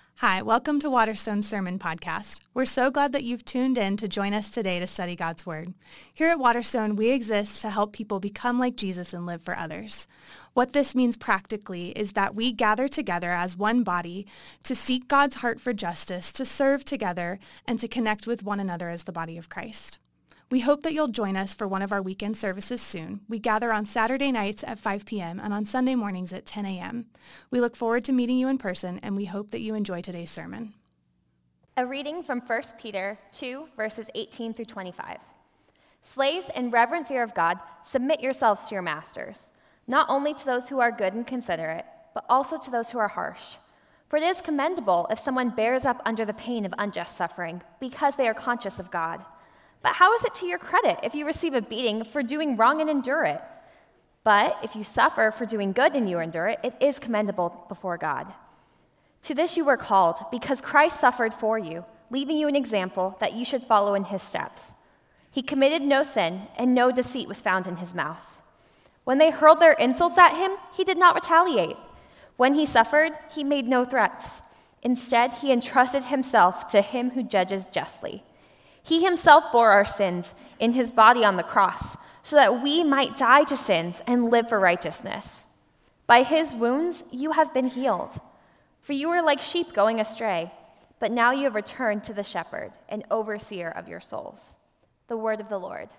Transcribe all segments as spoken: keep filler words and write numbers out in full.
Hi, welcome to Waterstone Sermon Podcast. We're so glad that you've tuned in to join us today to study God's Word. Here at Waterstone, we exist to help people become like Jesus and live for others. What this means practically is that we gather together as one body to seek God's heart for justice, to serve together, and to connect with one another as the body of Christ. We hope that you'll join us for one of our weekend services soon. We gather on Saturday nights at five p.m. and on Sunday mornings at ten a.m. We look forward to meeting you in person, and we hope that you enjoy today's sermon. A reading from First Peter two, verses eighteen through twenty-five. Slaves, in reverent fear of God, submit yourselves to your masters, not only to those who are good and considerate, but also to those who are harsh. For it is commendable if someone bears up under the pain of unjust suffering, because they are conscious of God. But how is it to your credit if you receive a beating for doing wrong and endure it? But if you suffer for doing good and you endure it, it is commendable before God. To this you were called, because Christ suffered for you, leaving you an example that you should follow in his steps. He committed no sin, and no deceit was found in his mouth. When they hurled their insults at him, he did not retaliate. When he suffered, he made no threats. Instead, he entrusted himself to him who judges justly. He himself bore our sins in his body on the cross, so that we might die to sins and live for righteousness. By his wounds you have been healed. For you were like sheep going astray, but now you have returned to the shepherd and overseer of your souls. The word of the Lord.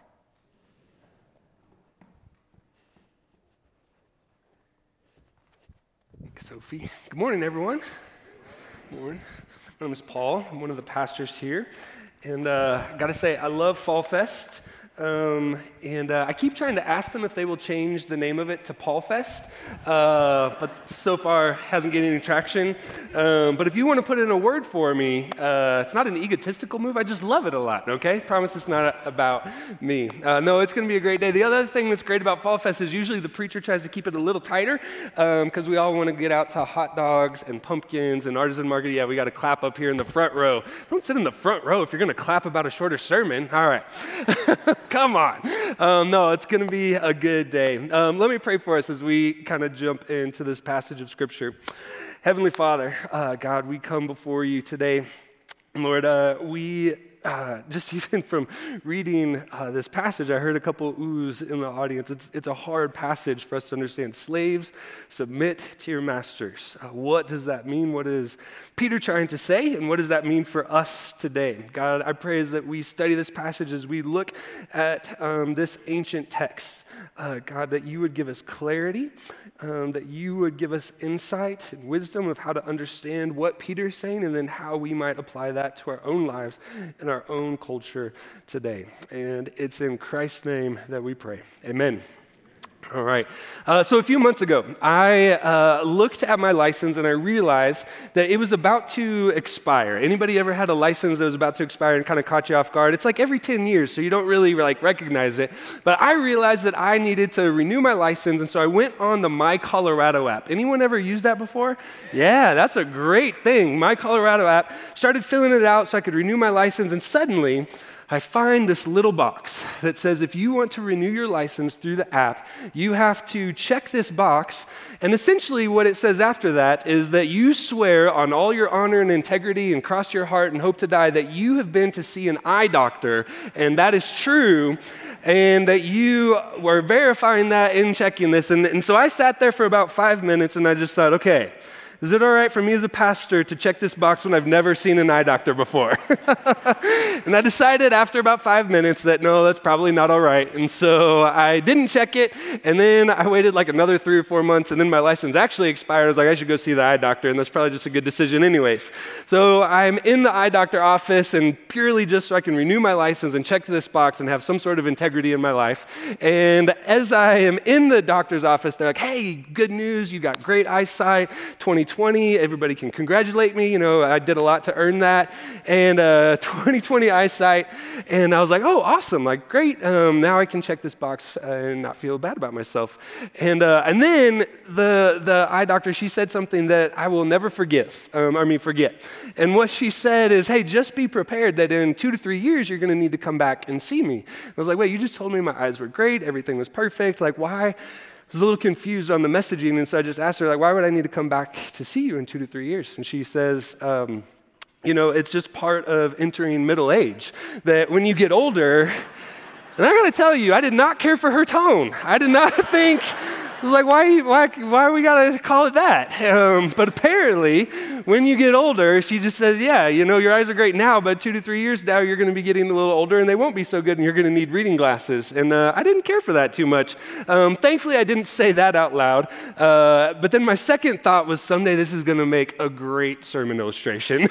Thanks, Sophie. Good morning, everyone. Good morning. My name is Paul. I'm one of the pastors here. And uh, I got to say, I love Fall Fest. Um, and uh, I keep trying to ask them if they will change the name of it to Paul Fest, uh, but so far hasn't gained any traction. Um, but if you want to put in a word for me, uh, it's not an egotistical move. I just love it a lot, okay? Promise it's not about me. Uh, no, it's going to be a great day. The other thing that's great about Fall Fest is usually the preacher tries to keep it a little tighter because um, we all want to get out to hot dogs and pumpkins and artisan market. Yeah, we got to clap up here in the front row. Don't sit in the front row if you're going to clap about a shorter sermon. All right. Come on. Um, no, it's going to be a good day. Um, let me pray for us as we kind of jump into this passage of Scripture. Heavenly Father, uh, God, we come before you today. Lord, uh, we uh, just even from reading uh, this passage, I heard a couple oohs in the audience. It's, it's a hard passage for us to understand. Slaves, submit to your masters. Uh, what does that mean? What is Peter trying to say? And what does that mean for us today? God, I pray as that we study this passage, as we look at um, this ancient text, uh, God, that you would give us clarity, um, that you would give us insight and wisdom of how to understand what Peter's saying, and then how we might apply that to our own lives and our own culture today. And it's in Christ's name that we pray. Amen. All right. Uh, so a few months ago, I uh, looked at my license and I realized that it was about to expire. Anybody ever had a license that was about to expire and kind of caught you off guard? It's like every ten years, so you don't really like recognize it. But I realized that I needed to renew my license, and so I went on the My Colorado app. Anyone ever used that before? Yeah, that's a great thing. My Colorado app. Started filling it out so I could renew my license, and suddenly I find this little box that says if you want to renew your license through the app, you have to check this box. And essentially what it says after that is that you swear on all your honor and integrity and cross your heart and hope to die that you have been to see an eye doctor, and that is true, and that you were verifying that in checking this. And, and so I sat there for about five minutes and I just thought, okay, is it all right for me as a pastor to check this box when I've never seen an eye doctor before? And I decided after about five minutes that no, that's probably not all right. And so I didn't check it. And then I waited like another three or four months. And then my license actually expired. I was like, I should go see the eye doctor. And that's probably just a good decision anyways. So I'm in the eye doctor office, and purely just so I can renew my license and check this box and have some sort of integrity in my life. And as I am in the doctor's office, they're like, hey, good news. You got great eyesight. twenty twenty, everybody can congratulate me. You know, I did a lot to earn that. And uh, twenty twenty eyesight. And I was like, oh, awesome. Like, great. Um, now I can check this box and not feel bad about myself. And uh, and then the the eye doctor, she said something that I will never forgive. Um, I mean, forget. And what she said is, hey, just be prepared that in two to three years, you're going to need to come back and see me. I was like, wait, you just told me my eyes were great. Everything was perfect. Like, why? was a little confused on the messaging, and so I just asked her, like, why would I need to come back to see you in two to three years? And she says, um, you know, it's just part of entering middle age, that when you get older, and I gotta tell you, I did not care for her tone. I did not think, like, why, why, why we gotta call it that? Um, but apparently, when you get older, she just says, yeah, you know, your eyes are great now, but two to three years now, you're gonna be getting a little older, and they won't be so good, and you're gonna need reading glasses. And uh, I didn't care for that too much. Um, thankfully, I didn't say that out loud. Uh, but then my second thought was, someday this is gonna make a great sermon illustration.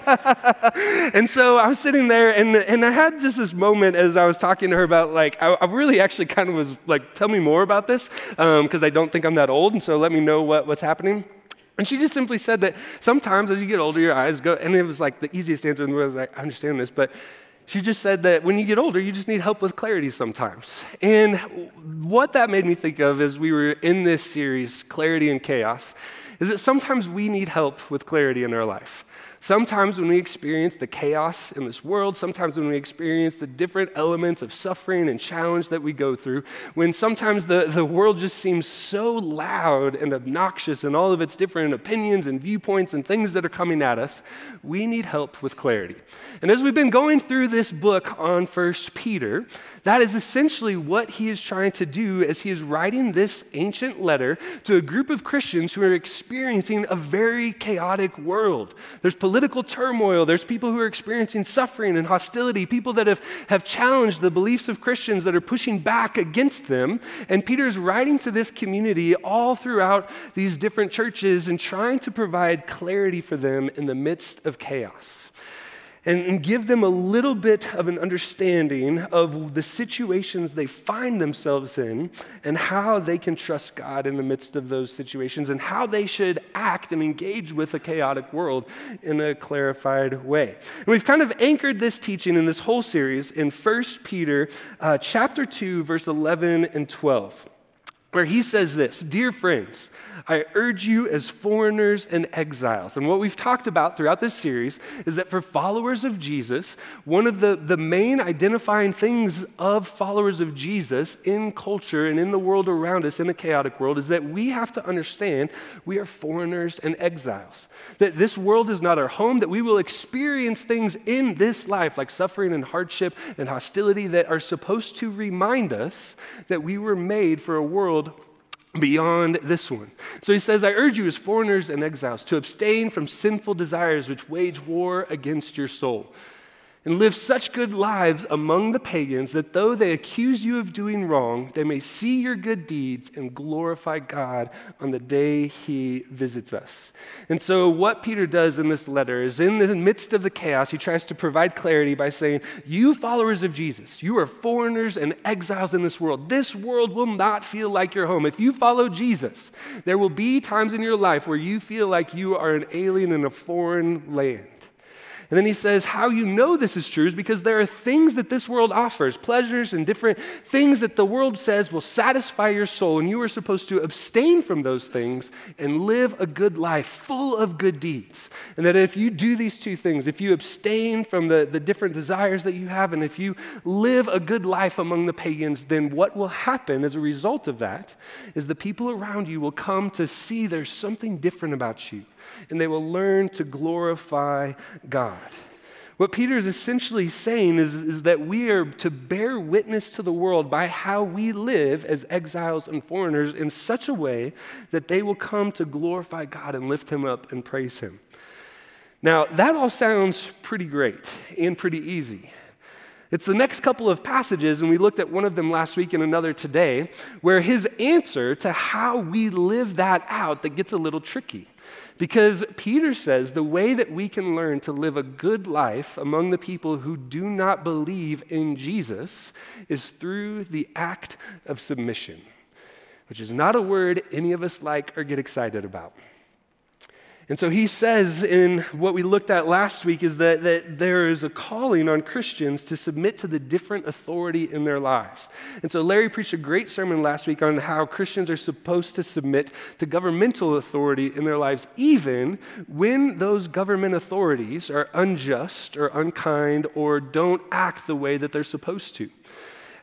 And so I was sitting there, and, and I had just this moment as I was talking to her about, like, I, I really actually kind of was like, tell me more about this, because um, I don't think I'm that old, and so let me know what, what's happening. And she just simply said that sometimes as you get older, your eyes go, and it was like the easiest answer in the world. I was like, I understand this, but she just said that when you get older, you just need help with clarity sometimes. And what that made me think of as we were in this series, Clarity and Chaos, is that sometimes we need help with clarity in our life. Sometimes when we experience the chaos in this world, sometimes when we experience the different elements of suffering and challenge that we go through, when sometimes the, the world just seems so loud and obnoxious in all of its different opinions and viewpoints and things that are coming at us, we need help with clarity. And as we've been going through this book on First Peter, that is essentially what he is trying to do as he is writing this ancient letter to a group of Christians who are experiencing a very chaotic world. There's political turmoil. There's people who are experiencing suffering and hostility, people that have, have challenged the beliefs of Christians that are pushing back against them. And Peter's writing to this community all throughout these different churches and trying to provide clarity for them in the midst of chaos. And, and give them a little bit of an understanding of the situations they find themselves in and how they can trust God in the midst of those situations and how they should act and engage with a chaotic world in a clarified way. And we've kind of anchored this teaching in this whole series in First Peter uh, chapter two, verse eleven and twelve. Where he says this, "Dear friends, I urge you as foreigners and exiles." And what we've talked about throughout this series is that for followers of Jesus, one of the, the main identifying things of followers of Jesus in culture and in the world around us, in a chaotic world, is that we have to understand we are foreigners and exiles. That this world is not our home, that we will experience things in this life like suffering and hardship and hostility that are supposed to remind us that we were made for a world beyond this one. So he says, "I urge you as foreigners and exiles to abstain from sinful desires which wage war against your soul, and live such good lives among the pagans that though they accuse you of doing wrong, they may see your good deeds and glorify God on the day he visits us." And so what Peter does in this letter is in the midst of the chaos, he tries to provide clarity by saying, you followers of Jesus, you are foreigners and exiles in this world. This world will not feel like your home. If you follow Jesus, there will be times in your life where you feel like you are an alien in a foreign land. And then he says, how you know this is true is because there are things that this world offers, pleasures and different things that the world says will satisfy your soul, and you are supposed to abstain from those things and live a good life full of good deeds. And that if you do these two things, if you abstain from the, the different desires that you have, and if you live a good life among the pagans, then what will happen as a result of that is the people around you will come to see there's something different about you, and they will learn to glorify God. What Peter is essentially saying is, is that we are to bear witness to the world by how we live as exiles and foreigners in such a way that they will come to glorify God and lift him up and praise him. Now, that all sounds pretty great and pretty easy. It's the next couple of passages, and we looked at one of them last week and another today, where his answer to how we live that out that gets a little tricky. Because Peter says the way that we can learn to live a good life among the people who do not believe in Jesus is through the act of submission, which is not a word any of us like or get excited about. And so he says in what we looked at last week is that, that there is a calling on Christians to submit to the different authority in their lives. And so Larry preached a great sermon last week on how Christians are supposed to submit to governmental authority in their lives, even when those government authorities are unjust or unkind or don't act the way that they're supposed to.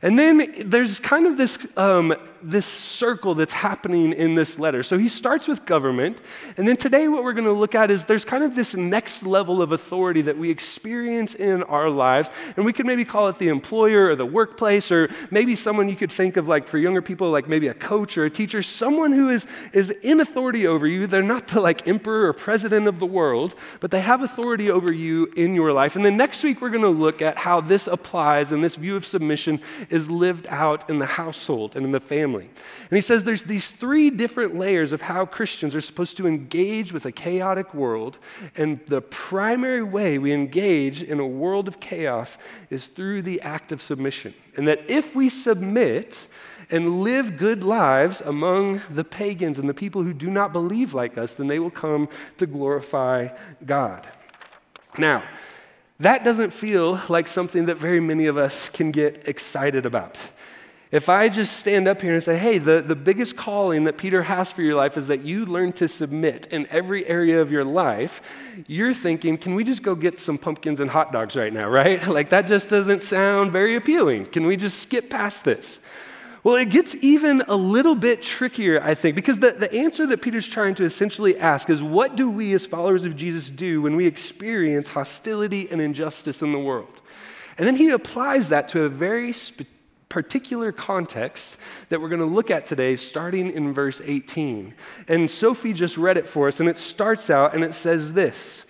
And then there's kind of this, um, this circle that's happening in this letter. So he starts with government, and then today what we're going to look at is there's kind of this next level of authority that we experience in our lives, and we could maybe call it the employer or the workplace, or maybe someone you could think of, like for younger people, like maybe a coach or a teacher, someone who is, is in authority over you. They're not the like emperor or president of the world, but they have authority over you in your life. And then next week we're going to look at how this applies and this view of submission is lived out in the household and in the family. And he says there's these three different layers of how Christians are supposed to engage with a chaotic world, and the primary way we engage in a world of chaos is through the act of submission. And that if we submit and live good lives among the pagans and the people who do not believe like us, then they will come to glorify God. Now, that doesn't feel like something that very many of us can get excited about. If I just stand up here and say, hey, the, the biggest calling that Peter has for your life is that you learn to submit in every area of your life, you're thinking, can we just go get some pumpkins and hot dogs right now, right? Like that just doesn't sound very appealing. Can we just skip past this? Well, it gets even a little bit trickier, I think, because the, the answer that Peter's trying to essentially ask is, what do we as followers of Jesus do when we experience hostility and injustice in the world? And then he applies that to a very sp- particular context that we're going to look at today, starting in verse eighteen. And Sophie just read it for us, and it starts out, and it says this: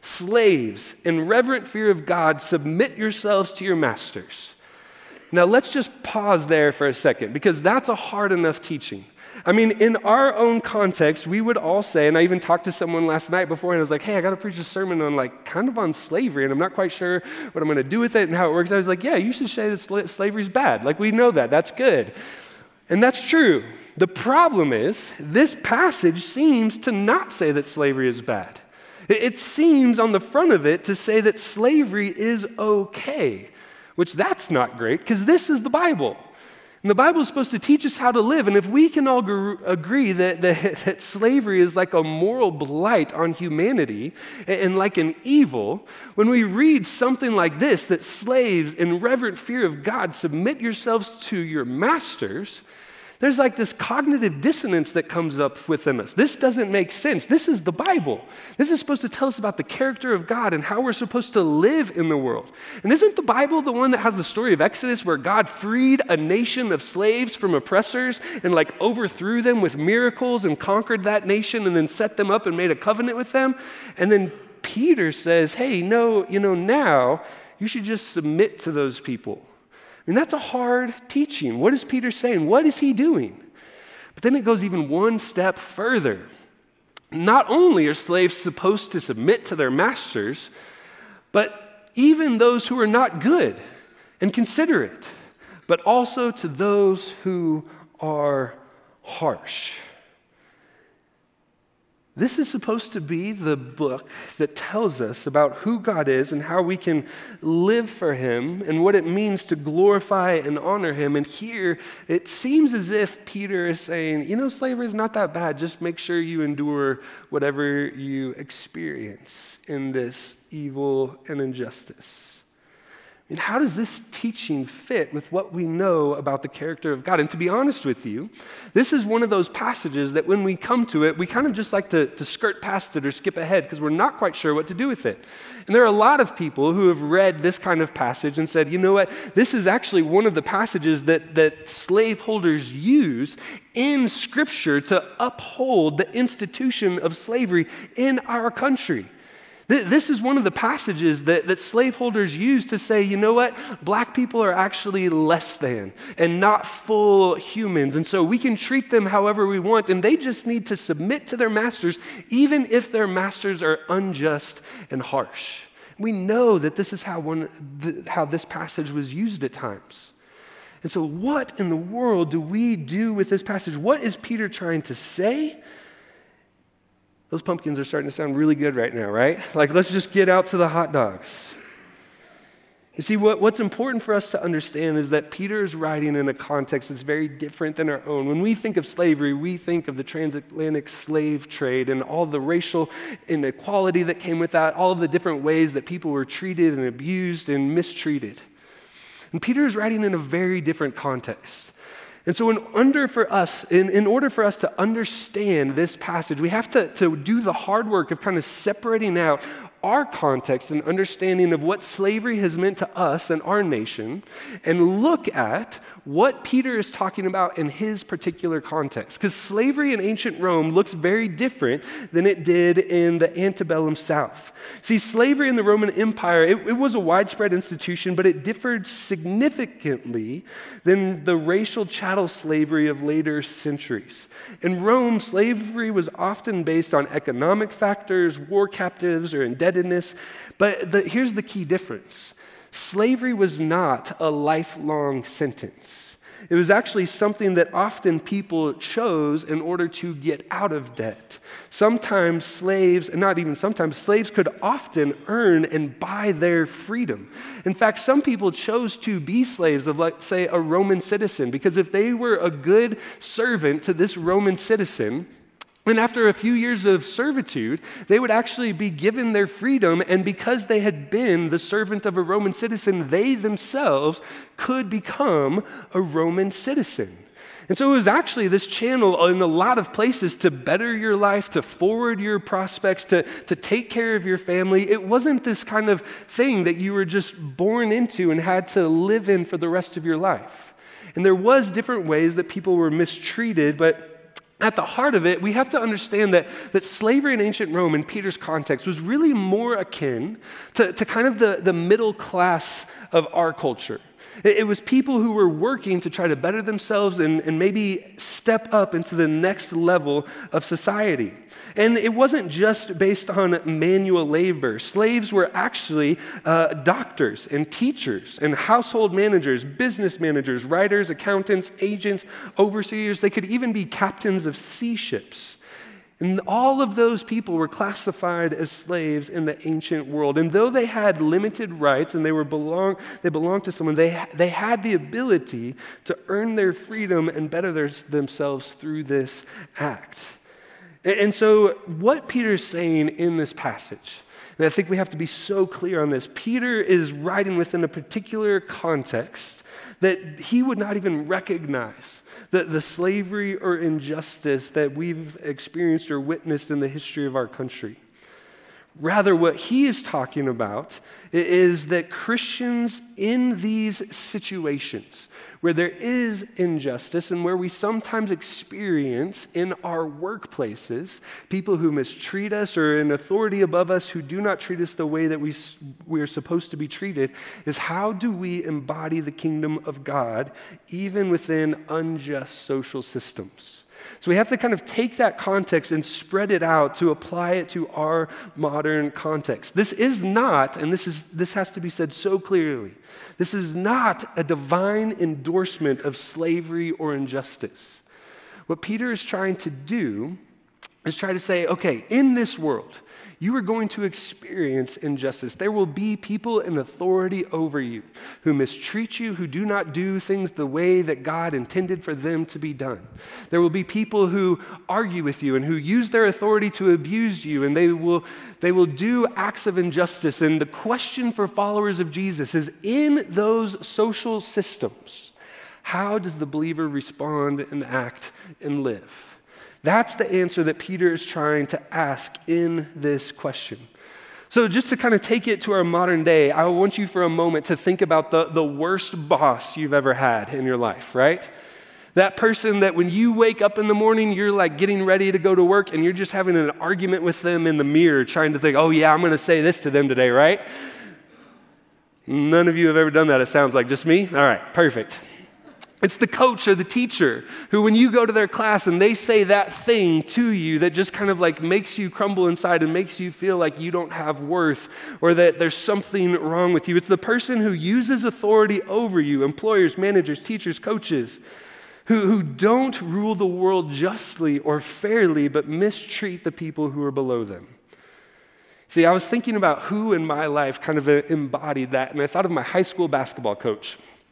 slaves, in reverent fear of God, submit yourselves to your masters. Now, let's just pause there for a second, because that's a hard enough teaching. I mean, in our own context, we would all say, and I even talked to someone last night before, and I was like, hey, I got to preach a sermon on, like, kind of on slavery, and I'm not quite sure what I'm going to do with it and how it works. I was like, yeah, you should say that sl- slavery's bad. Like, we know that. That's good. And that's true. The problem is, this passage seems to not say that slavery is bad. It, it seems on the front of it to say that slavery is okay. Which that's not great, because this is the Bible. And the Bible is supposed to teach us how to live. And if we can all gr- agree that, that, that slavery is like a moral blight on humanity and, and like an evil, when we read something like this, that slaves in reverent fear of God submit yourselves to your masters, there's like this cognitive dissonance that comes up within us. This doesn't make sense. This is the Bible. This is supposed to tell us about the character of God and how we're supposed to live in the world. And isn't the Bible the one that has the story of Exodus where God freed a nation of slaves from oppressors and like overthrew them with miracles and conquered that nation and then set them up and made a covenant with them? And then Peter says, hey, no, you know, now you should just submit to those people. I mean, that's a hard teaching. What is Peter saying? What is he doing? But then it goes even one step further. Not only are slaves supposed to submit to their masters, but even those who are not good and considerate, but also to those who are harsh. This is supposed to be the book that tells us about who God is and how we can live for Him and what it means to glorify and honor Him. And here, it seems as if Peter is saying, you know, slavery is not that bad. Just make sure you endure whatever you experience in this evil and injustice. And how does this teaching fit with what we know about the character of God? And to be honest with you, this is one of those passages that when we come to it, we kind of just like to, to skirt past it or skip ahead because we're not quite sure what to do with it. And there are a lot of people who have read this kind of passage and said, you know what, this is actually one of the passages that, that slaveholders use in Scripture to uphold the institution of slavery in our country. This is one of the passages that, that slaveholders use to say, you know what, black people are actually less than and not full humans. And so we can treat them however we want, and they just need to submit to their masters, even if their masters are unjust and harsh. We know that this is how, one, th- how this passage was used at times. And so what in the world do we do with this passage? What is Peter trying to say? Those pumpkins are starting to sound really good right now, right? Like, let's just get out to the hot dogs. You see, what, what's important for us to understand is that Peter is writing in a context that's very different than our own. When we think of slavery, we think of the transatlantic slave trade and all the racial inequality that came with that, all of the different ways that people were treated and abused and mistreated. And Peter is writing in a very different context. And so in order for us, in, in order for us to understand this passage, we have to, to do the hard work of kind of separating out our context and understanding of what slavery has meant to us and our nation, and look at what Peter is talking about in his particular context. Because slavery in ancient Rome looked very different than it did in the antebellum South. See, slavery in the Roman Empire, it, it was a widespread institution, but it differed significantly than the racial chattel slavery of later centuries. In Rome, slavery was often based on economic factors, war captives, or indebtedness. But the, here's the key difference. Slavery was not a lifelong sentence. It was actually something that often people chose in order to get out of debt. Sometimes slaves, and not even sometimes, slaves could often earn and buy their freedom. In fact, some people chose to be slaves of, let's say, a Roman citizen, because if they were a good servant to this Roman citizen, and after a few years of servitude, they would actually be given their freedom, and because they had been the servant of a Roman citizen, they themselves could become a Roman citizen. And so it was actually this channel in a lot of places to better your life, to forward your prospects, to, to take care of your family. It wasn't this kind of thing that you were just born into and had to live in for the rest of your life. And there was different ways that people were mistreated, but at the heart of it, we have to understand that, that slavery in ancient Rome, in Peter's context, was really more akin to, to kind of the, the middle class of our culture. It, it was people who were working to try to better themselves and, and maybe step up into the next level of society. And it wasn't just based on manual labor. Slaves were actually uh, doctors and teachers and household managers, business managers, writers, accountants, agents, overseers. They could even be captains of sea ships. And all of those people were classified as slaves in the ancient world. And though they had limited rights and they were belong, they belonged to someone, they, they had the ability to earn their freedom and better their, themselves through this act. And so what Peter is saying in this passage, and I think we have to be so clear on this, Peter is writing within a particular context that he would not even recognize the, the slavery or injustice that we've experienced or witnessed in the history of our country. Rather, what he is talking about is that Christians in these situations where there is injustice and where we sometimes experience in our workplaces people who mistreat us or in authority above us who do not treat us the way that we, we are supposed to be treated, is how do we embody the kingdom of God even within unjust social systems? So we have to kind of take that context and spread it out to apply it to our modern context. This is not, and this is this has to be said so clearly, this is not a divine endorsement of slavery or injustice. What Peter is trying to do is try to say, okay, in this world, you are going to experience injustice. There will be people in authority over you who mistreat you, who do not do things the way that God intended for them to be done. There will be people who argue with you and who use their authority to abuse you, and they will, they will do acts of injustice. And the question for followers of Jesus is, in those social systems, how does the believer respond and act and live? That's the answer that Peter is trying to ask in this question. So just to kind of take it to our modern day, I want you for a moment to think about the, the worst boss you've ever had in your life, right? That person that when you wake up in the morning, you're like getting ready to go to work and you're just having an argument with them in the mirror, trying to think, oh yeah, I'm going to say this to them today, right? None of you have ever done that, it sounds like. Just me? All right, perfect. It's the coach or the teacher who, when you go to their class and they say that thing to you that just kind of like makes you crumble inside and makes you feel like you don't have worth or that there's something wrong with you. It's the person who uses authority over you, employers, managers, teachers, coaches, who, who don't rule the world justly or fairly, but mistreat the people who are below them. See, I was thinking about who in my life kind of embodied that, and I thought of my high school basketball coach.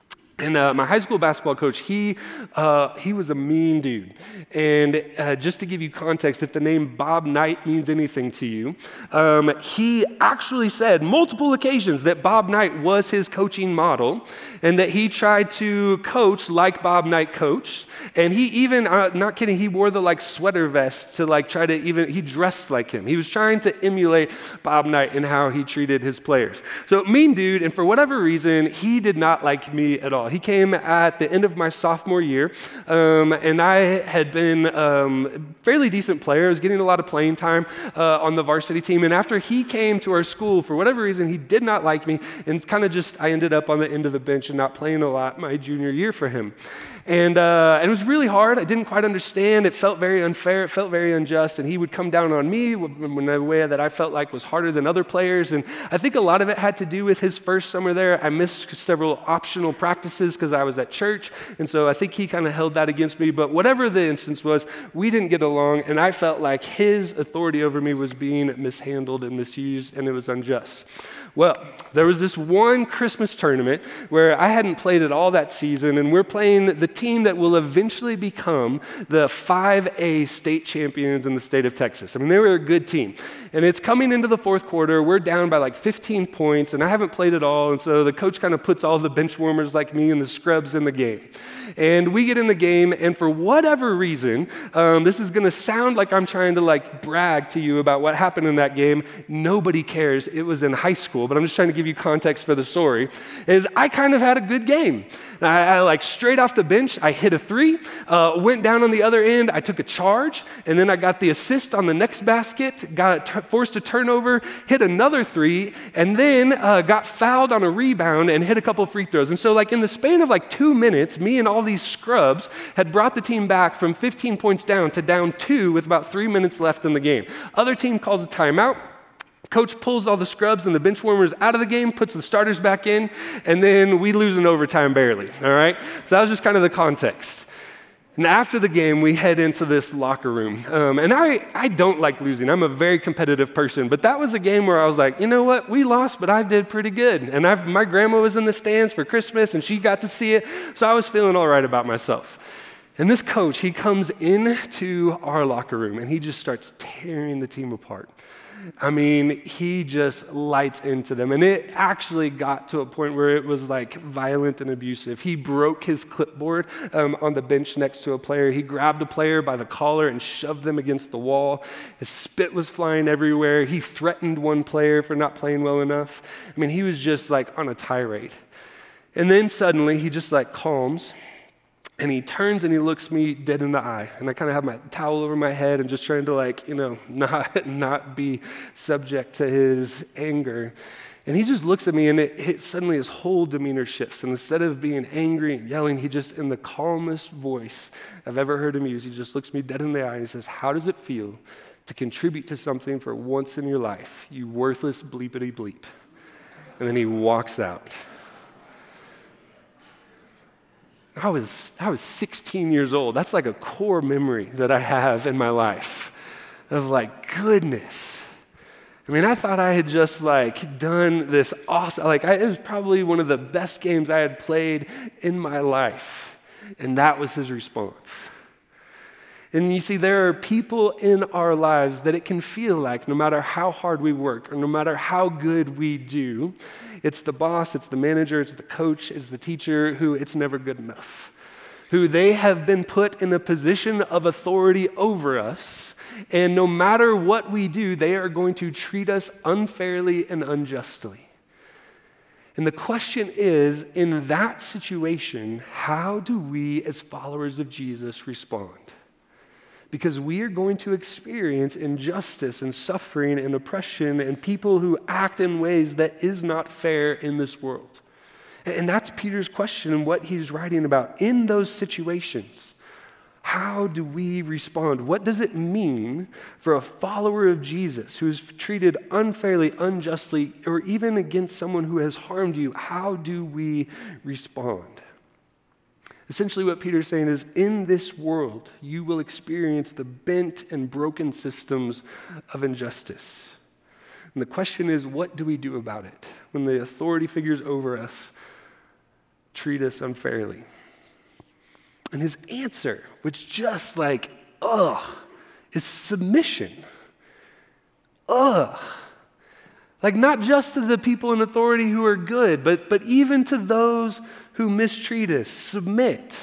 And uh, my high school basketball coach, he uh, he was a mean dude. And uh, just to give you context, if the name Bob Knight means anything to you, um, he actually said multiple occasions that Bob Knight was his coaching model and that he tried to coach like Bob Knight coached. And he even, uh, not kidding, he wore the like sweater vest to like try to even, he dressed like him. He was trying to emulate Bob Knight in how he treated his players. So mean dude, and for whatever reason, he did not like me at all. He came at the end of my sophomore year, um, and I had been um, a fairly decent player. I was getting a lot of playing time uh, on the varsity team, and after he came to our school, for whatever reason, he did not like me, and kind of just, I ended up on the end of the bench and not playing a lot my junior year for him. And, uh, and it was really hard. I didn't quite understand. It felt very unfair. It felt very unjust. And he would come down on me in a way that I felt like was harder than other players. And I think a lot of it had to do with his first summer there. I missed several optional practices because I was at church. And so I think he kind of held that against me. But whatever the instance was, we didn't get along. And I felt like his authority over me was being mishandled and misused, and it was unjust. Well, there was this one Christmas tournament where I hadn't played at all that season, and we're playing the team that will eventually become the five A state champions in the state of Texas. I mean, they were a good team. And it's coming into the fourth quarter. We're down by like fifteen points, and I haven't played at all, and so the coach kind of puts all the bench warmers like me and the scrubs in the game. And we get in the game, and for whatever reason, um, this is going to sound like I'm trying to like brag to you about what happened in that game. Nobody cares. It was in high school, but I'm just trying to give you context for the story, is I kind of had a good game. I, I like straight off the bench, I hit a three, uh, went down on the other end, I took a charge, and then I got the assist on the next basket, got t- forced a turnover, hit another three, and then uh, got fouled on a rebound and hit a couple free throws. And so like in the span of like two minutes, me and all these scrubs had brought the team back from fifteen points down to down two with about three minutes left in the game. Other team calls a timeout. Coach pulls all the scrubs and the bench warmers out of the game, puts the starters back in, and then we lose in overtime barely, all right? So that was just kind of the context. And after the game, we head into this locker room. Um, and I, I don't like losing. I'm a very competitive person. But that was a game where I was like, you know what? We lost, but I did pretty good. And I've, my grandma was in the stands for Christmas, and she got to see it. So I was feeling all right about myself. And this coach, he comes into our locker room, and he just starts tearing the team apart. I mean, he just lights into them. And it actually got to a point where it was like violent and abusive. He broke his clipboard um, on the bench next to a player. He grabbed a player by the collar and shoved them against the wall. His spit was flying everywhere. He threatened one player for not playing well enough. I mean, he was just like on a tirade. And then suddenly he just like calms. And he turns and he looks me dead in the eye. And I kind of have my towel over my head and just trying to like, you know, not, not be subject to his anger. And he just looks at me and it, it suddenly his whole demeanor shifts. And instead of being angry and yelling, he just, in the calmest voice I've ever heard him use, he just looks me dead in the eye and he says, "How does it feel to contribute to something for once in your life, you worthless bleepity bleep?" And then he walks out. I was I was sixteen years old. That's like a core memory that I have in my life of like, goodness. I mean, I thought I had just like done this awesome, like I, it was probably one of the best games I had played in my life. And that was his response. And you see, there are people in our lives that it can feel like no matter how hard we work or no matter how good we do, it's the boss, it's the manager, it's the coach, it's the teacher who it's never good enough, who they have been put in a position of authority over us, and no matter what we do, they are going to treat us unfairly and unjustly. And the question is, in that situation, how do we as followers of Jesus respond? Because we are going to experience injustice and suffering and oppression and people who act in ways that is not fair in this world. And that's Peter's question and what he's writing about. In those situations, how do we respond? What does it mean for a follower of Jesus who is treated unfairly, unjustly, or even against someone who has harmed you? How do we respond? Essentially what Peter's saying is, in this world, you will experience the bent and broken systems of injustice. And the question is, what do we do about it when the authority figures over us treat us unfairly? And his answer, which just like, ugh, is submission. Ugh. Like not just to the people in authority who are good, but, but even to those who mistreat us, submit.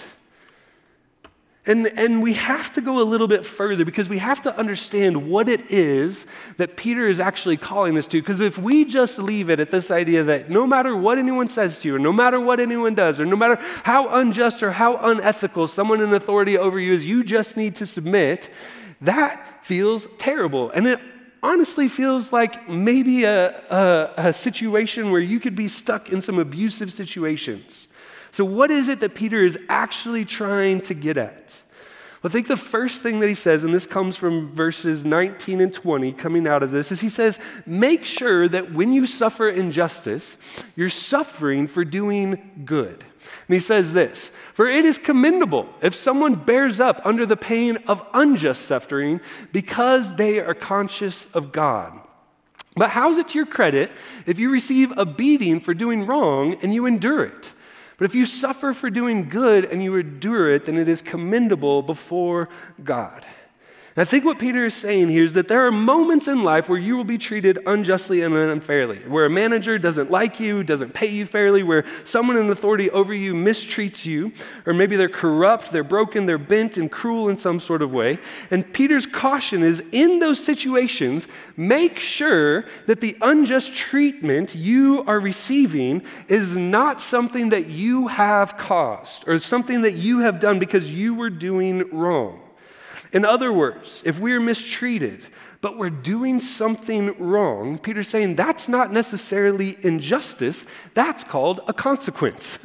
And, and we have to go a little bit further because we have to understand what it is that Peter is actually calling us to. Because if we just leave it at this idea that no matter what anyone says to you, or no matter what anyone does, or no matter how unjust or how unethical someone in authority over you is, you just need to submit, that feels terrible. And it honestly feels like maybe a, a, a situation where you could be stuck in some abusive situations. So what is it that Peter is actually trying to get at? Well, I think the first thing that he says, and this comes from verses nineteen and twenty coming out of this, is he says, make sure that when you suffer injustice, you're suffering for doing good. And he says this, for it is commendable if someone bears up under the pain of unjust suffering because they are conscious of God. But how's it to your credit if you receive a beating for doing wrong and you endure it? But if you suffer for doing good and you endure it, then it is commendable before God. And I think what Peter is saying here is that there are moments in life where you will be treated unjustly and unfairly, where a manager doesn't like you, doesn't pay you fairly, where someone in authority over you mistreats you, or maybe they're corrupt, they're broken, they're bent and cruel in some sort of way. And Peter's caution is, in those situations, make sure that the unjust treatment you are receiving is not something that you have caused or something that you have done because you were doing wrong. In other words, if we're mistreated, but we're doing something wrong, Peter's saying that's not necessarily injustice, that's called a consequence.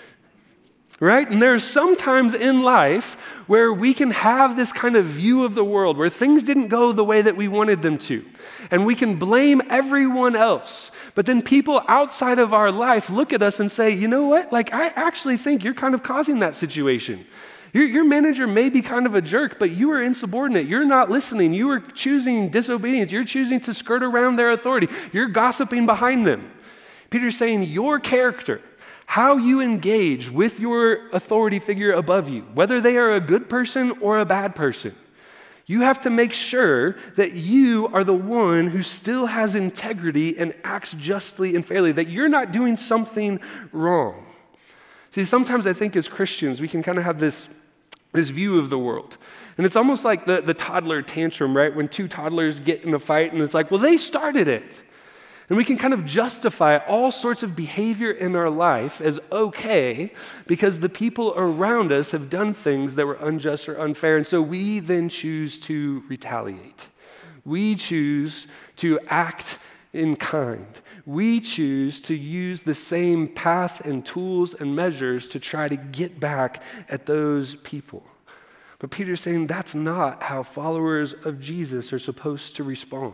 Right? And there are some times in life where we can have this kind of view of the world where things didn't go the way that we wanted them to. And we can blame everyone else. But then people outside of our life look at us and say, you know what? Like, I actually think you're kind of causing that situation. Your, your manager may be kind of a jerk, but you are insubordinate. You're not listening. You are choosing disobedience. You're choosing to skirt around their authority. You're gossiping behind them. Peter's saying your character, how you engage with your authority figure above you, whether they are a good person or a bad person, you have to make sure that you are the one who still has integrity and acts justly and fairly, that you're not doing something wrong. See, sometimes I think as Christians, we can kind of have this, this view of the world. And it's almost like the, the toddler tantrum, right? When two toddlers get in a fight and it's like, well, they started it. And we can kind of justify all sorts of behavior in our life as okay because the people around us have done things that were unjust or unfair. And so we then choose to retaliate. We choose to act in kind. We choose to use the same path and tools and measures to try to get back at those people. But Peter's saying that's not how followers of Jesus are supposed to respond.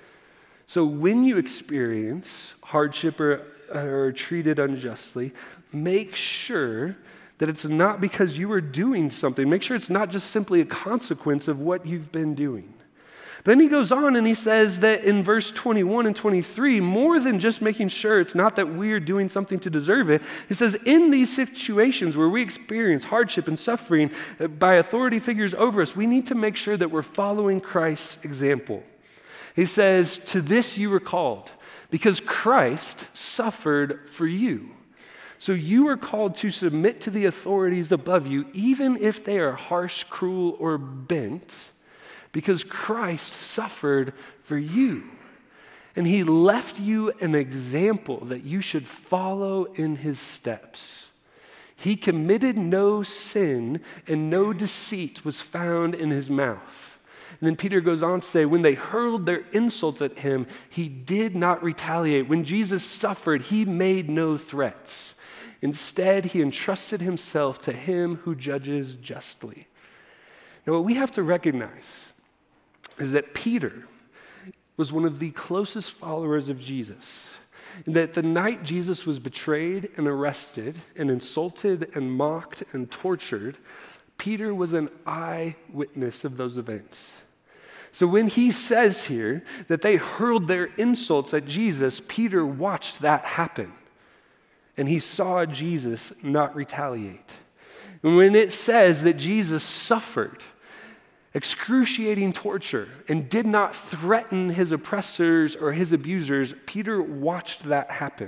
So when you experience hardship or, or are treated unjustly, make sure that it's not because you are doing something. Make sure it's not just simply a consequence of what you've been doing. Then he goes on and he says that in verse twenty-one and twenty-three, more than just making sure it's not that we're doing something to deserve it, he says in these situations where we experience hardship and suffering by authority figures over us, we need to make sure that we're following Christ's example. He says, to this you were called, because Christ suffered for you. So you are called to submit to the authorities above you, even if they are harsh, cruel, or bent, because Christ suffered for you. And he left you an example that you should follow in his steps. He committed no sin, and no deceit was found in his mouth. And then Peter goes on to say, when they hurled their insults at him, he did not retaliate. When Jesus suffered, he made no threats. Instead, he entrusted himself to him who judges justly. Now, what we have to recognize is that Peter was one of the closest followers of Jesus. And that the night Jesus was betrayed and arrested and insulted and mocked and tortured, Peter was an eyewitness of those events. So when he says here that they hurled their insults at Jesus, Peter watched that happen. and he saw Jesus not retaliate. And when it says that Jesus suffered excruciating torture and did not threaten his oppressors or his abusers, Peter watched that happen.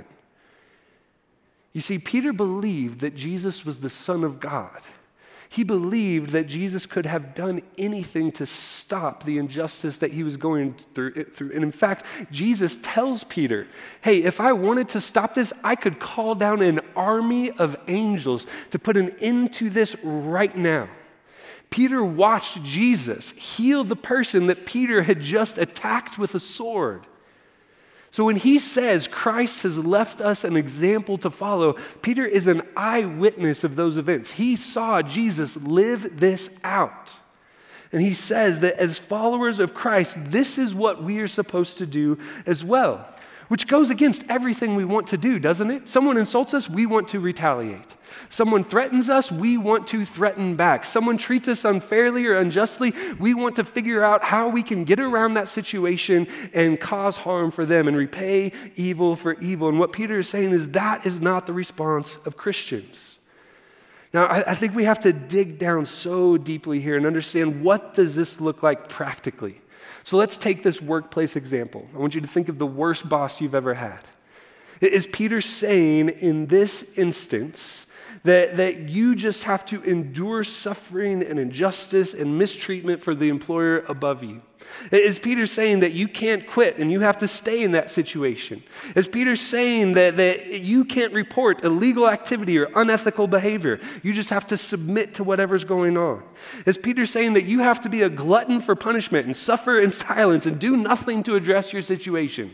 You see, Peter believed that Jesus was the Son of God. He believed that Jesus could have done anything to stop the injustice that he was going through. And in fact, Jesus tells Peter, hey, if I wanted to stop this, I could call down an army of angels to put an end to this right now. Peter watched Jesus heal the person that Peter had just attacked with a sword. So when he says Christ has left us an example to follow, Peter is an eyewitness of those events. He saw Jesus live this out. And he says that as followers of Christ, this is what we are supposed to do as well, which goes against everything we want to do, doesn't it? Someone insults us, we want to retaliate. Someone threatens us, we want to threaten back. Someone treats us unfairly or unjustly, we want to figure out how we can get around that situation and cause harm for them and repay evil for evil. And what Peter is saying is that is not the response of Christians. Now, I, I think we have to dig down so deeply here and understand, what does this look like practically? So let's take this workplace example. I want you to think of the worst boss you've ever had. Is Peter saying in this instance that, that you just have to endure suffering and injustice and mistreatment for the employer above you? Is Peter saying that you can't quit and you have to stay in that situation? Is Peter saying that, that you can't report illegal activity or unethical behavior? You just have to submit to whatever's going on? Is Peter saying that you have to be a glutton for punishment and suffer in silence and do nothing to address your situation?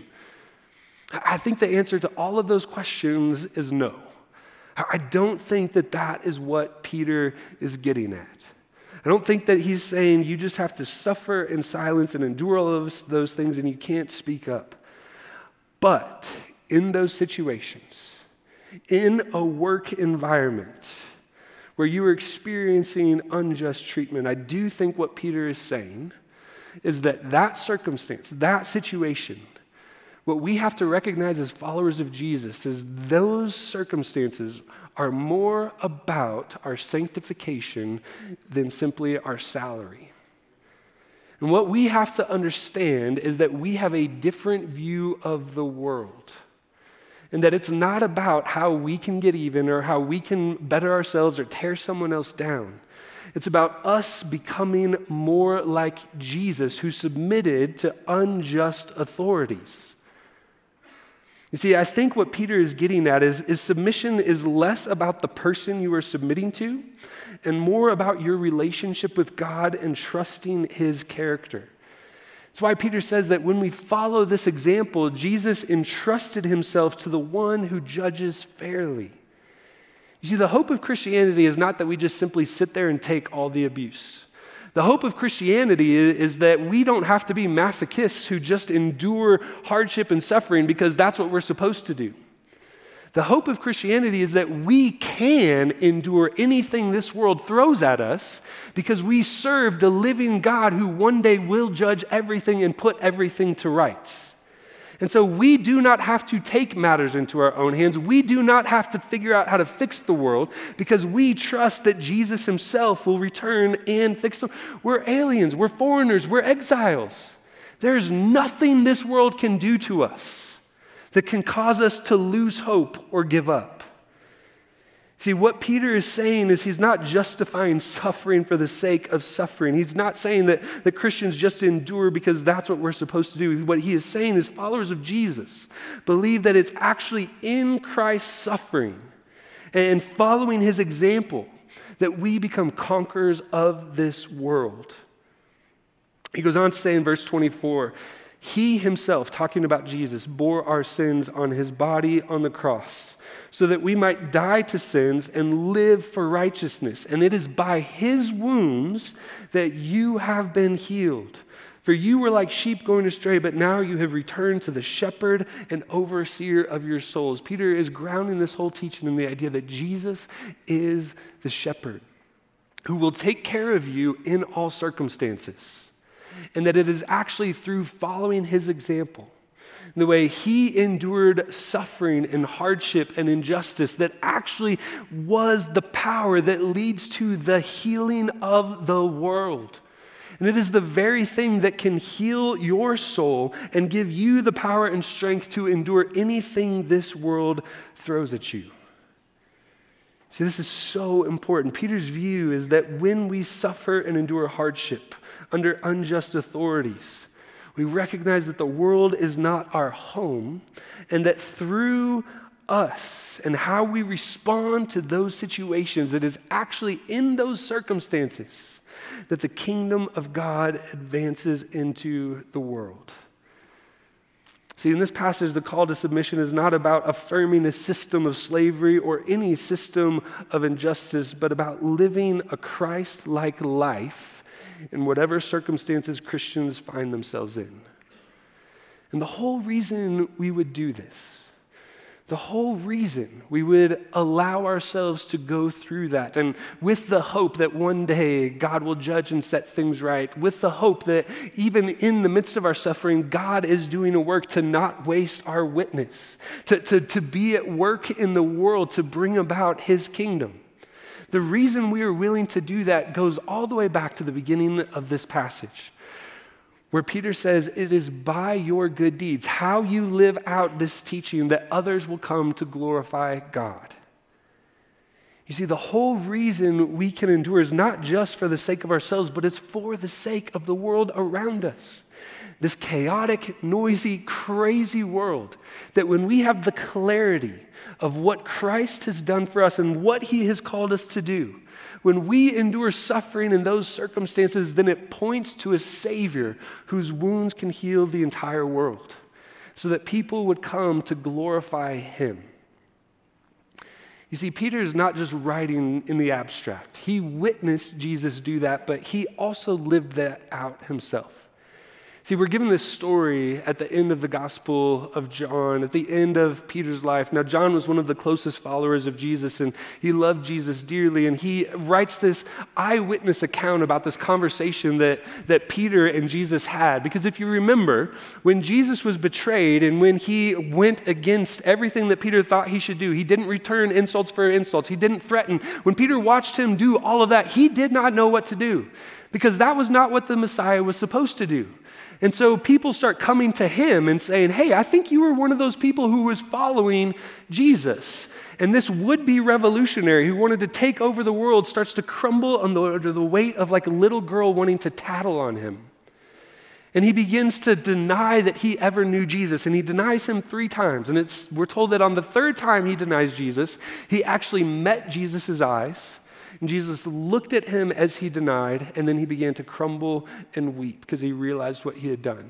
I think the answer to all of those questions is no. I don't think that that is what Peter is getting at. I don't think that he's saying you just have to suffer in silence and endure all of those things and you can't speak up. But in those situations, in a work environment where you are experiencing unjust treatment, I do think what Peter is saying is that that circumstance, that situation, what we have to recognize as followers of Jesus is those circumstances are more about our sanctification than simply our salary. And what we have to understand is that we have a different view of the world. And that it's not about how we can get even or how we can better ourselves or tear someone else down. It's about us becoming more like Jesus, who submitted to unjust authorities. You see, I think what Peter is getting at is, is submission is less about the person you are submitting to and more about your relationship with God and trusting his character. That's why Peter says that when we follow this example, Jesus entrusted himself to the one who judges fairly. You see, the hope of Christianity is not that we just simply sit there and take all the abuse. The hope of Christianity is, is that we don't have to be masochists who just endure hardship and suffering because that's what we're supposed to do. The hope of Christianity is that we can endure anything this world throws at us because we serve the living God who one day will judge everything and put everything to rights. And so we do not have to take matters into our own hands. We do not have to figure out how to fix the world because we trust that Jesus himself will return and fix the world. We're aliens, we're foreigners, we're exiles. There's nothing this world can do to us that can cause us to lose hope or give up. See, what Peter is saying is he's not justifying suffering for the sake of suffering. He's not saying that, that Christians just endure because that's what we're supposed to do. What he is saying is followers of Jesus believe that it's actually in Christ's suffering and following his example that we become conquerors of this world. He goes on to say in verse twenty-four, he himself, talking about Jesus, bore our sins on his body on the cross so that we might die to sins and live for righteousness. And it is by his wounds that you have been healed. For you were like sheep going astray, but now you have returned to the shepherd and overseer of your souls. Peter is grounding this whole teaching in the idea that Jesus is the shepherd who will take care of you in all circumstances. And that it is actually through following his example The way he endured suffering and hardship and injustice that actually was the power that leads to the healing of the world. And it is the very thing that can heal your soul and give you the power and strength to endure anything this world throws at you. See, this is so important. Peter's view is that when we suffer and endure hardship under unjust authorities, we recognize that the world is not our home, and that through us and how we respond to those situations, it is actually in those circumstances that the kingdom of God advances into the world. See, in this passage, the call to submission is not about affirming a system of slavery or any system of injustice, but about living a Christ-like life in whatever circumstances Christians find themselves in. And the whole reason we would do this, the whole reason we would allow ourselves to go through that, and with the hope that one day God will judge and set things right, with the hope that even in the midst of our suffering, God is doing a work to not waste our witness, to, to, to be at work in the world to bring about his kingdom. The reason we are willing to do that goes all the way back to the beginning of this passage, where Peter says, it is by your good deeds, how you live out this teaching, that others will come to glorify God. You see, the whole reason we can endure is not just for the sake of ourselves, but it's for the sake of the world around us. This chaotic, noisy, crazy world, that when we have the clarity of what Christ has done for us and what he has called us to do, when we endure suffering in those circumstances, then it points to a Savior whose wounds can heal the entire world, so that people would come to glorify him. You see, Peter is not just writing in the abstract. He witnessed Jesus do that, but he also lived that out himself. See, we're given this story at the end of the Gospel of John, at the end of Peter's life. Now, John was one of the closest followers of Jesus, and he loved Jesus dearly, and he writes this eyewitness account about this conversation that, that Peter and Jesus had. Because if you remember, when Jesus was betrayed and when he went against everything that Peter thought he should do, he didn't return insults for insults, he didn't threaten. When Peter watched him do all of that, he did not know what to do, because that was not what the Messiah was supposed to do. And so people start coming to him and saying, hey, I think you were one of those people who was following Jesus. And this would-be revolutionary who wanted to take over the world starts to crumble under the weight of like a little girl wanting to tattle on him. And he begins to deny that he ever knew Jesus, and he denies him three times. And it's we're told that on the third time he denies Jesus, he actually met Jesus' eyes. And Jesus looked at him as he denied, and then he began to crumble and weep because he realized what he had done.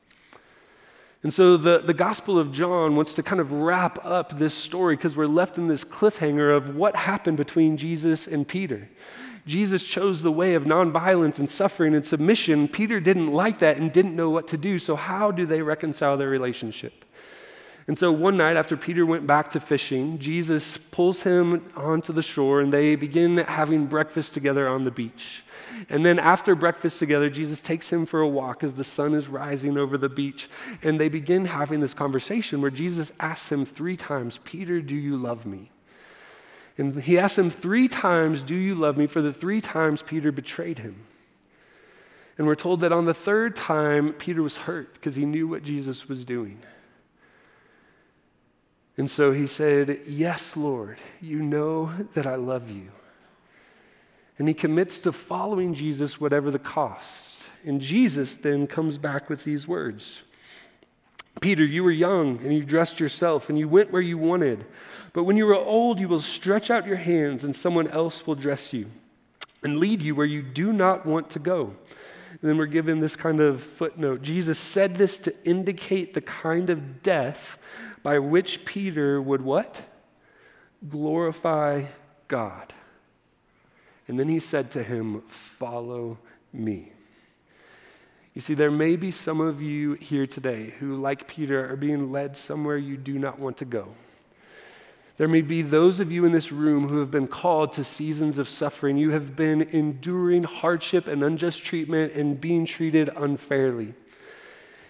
And so the, the Gospel of John wants to kind of wrap up this story because we're left in this cliffhanger of what happened between Jesus and Peter. Jesus chose the way of nonviolence and suffering and submission. Peter didn't like that and didn't know what to do. So how do they reconcile their relationship? And so one night after Peter went back to fishing, Jesus pulls him onto the shore and they begin having breakfast together on the beach. And then after breakfast together, Jesus takes him for a walk as the sun is rising over the beach. And they begin having this conversation where Jesus asks him three times, Peter, do you love me? And he asks him three times, do you love me? For the three times Peter betrayed him. And we're told that on the third time, Peter was hurt because he knew what Jesus was doing. And so he said, yes, Lord, you know that I love you. And he commits to following Jesus whatever the cost. And Jesus then comes back with these words. Peter, you were young and you dressed yourself and you went where you wanted. But when you are old, you will stretch out your hands and someone else will dress you and lead you where you do not want to go. And then we're given this kind of footnote. Jesus said this to indicate the kind of death by which Peter would what? Glorify God. And then he said to him, follow me. You see, there may be some of you here today who, like Peter, are being led somewhere you do not want to go. There may be those of you in this room who have been called to seasons of suffering. You have been enduring hardship and unjust treatment and being treated unfairly.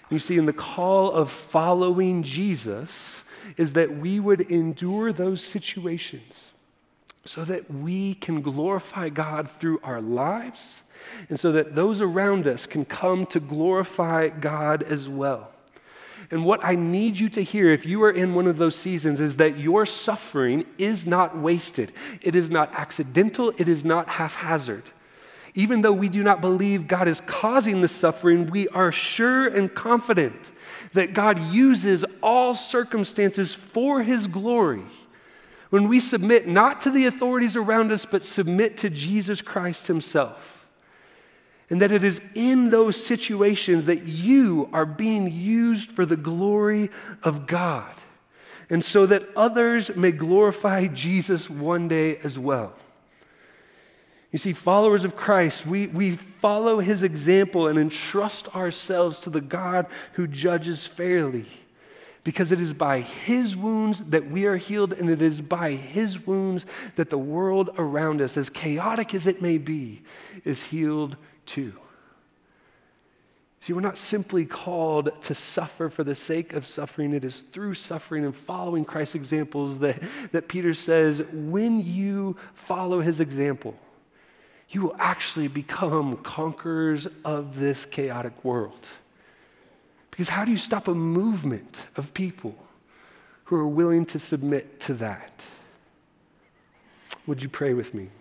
You see, in the call of following Jesus is that we would endure those situations so that we can glorify God through our lives and so that those around us can come to glorify God as well. And what I need you to hear, if you are in one of those seasons, is that your suffering is not wasted. It is not accidental. It is not haphazard. Even though we do not believe God is causing the suffering, we are sure and confident that God uses all circumstances for his glory when we submit not to the authorities around us, but submit to Jesus Christ himself. And that it is in those situations that you are being used for the glory of God, and so that others may glorify Jesus one day as well. You see, followers of Christ, we, we follow his example and entrust ourselves to the God who judges fairly, because it is by his wounds that we are healed, and it is by his wounds that the world around us, as chaotic as it may be, is healed too. See, we're not simply called to suffer for the sake of suffering. It is through suffering and following Christ's examples that, that Peter says, when you follow his example, you will actually become conquerors of this chaotic world. Because how do you stop a movement of people who are willing to submit to that? Would you pray with me?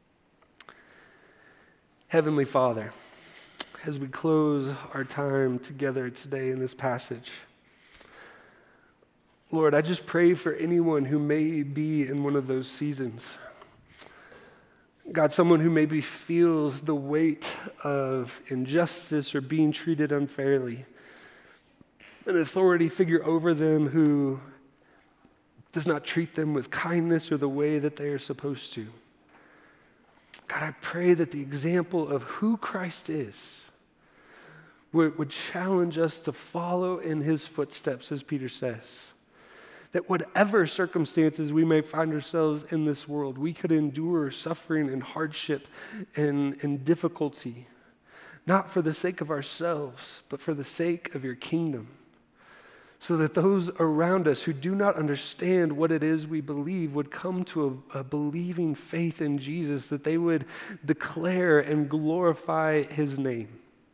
Heavenly Father, as we close our time together today in this passage, Lord, I just pray for anyone who may be in one of those seasons. God, someone who maybe feels the weight of injustice or being treated unfairly, an authority figure over them who does not treat them with kindness or the way that they are supposed to. God, I pray that the example of who Christ is would, would challenge us to follow in his footsteps, as Peter says. That whatever circumstances we may find ourselves in this world, we could endure suffering and hardship and, and difficulty, not for the sake of ourselves, but for the sake of your kingdom. So that those around us who do not understand what it is we believe would come to a, a believing faith in Jesus, that they would declare and glorify his name.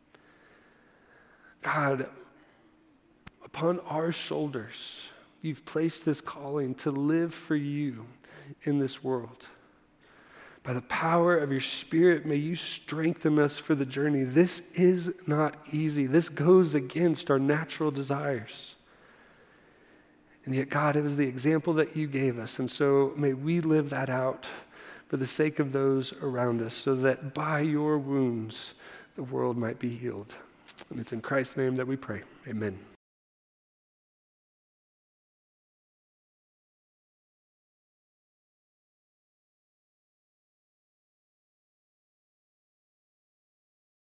God, upon our shoulders, you've placed this calling to live for you in this world. By the power of your Spirit, may you strengthen us for the journey. This is not easy. This goes against our natural desires. And yet, God, it was the example that you gave us. And so may we live that out for the sake of those around us, so that by your wounds, the world might be healed. And it's in Christ's name that we pray. Amen.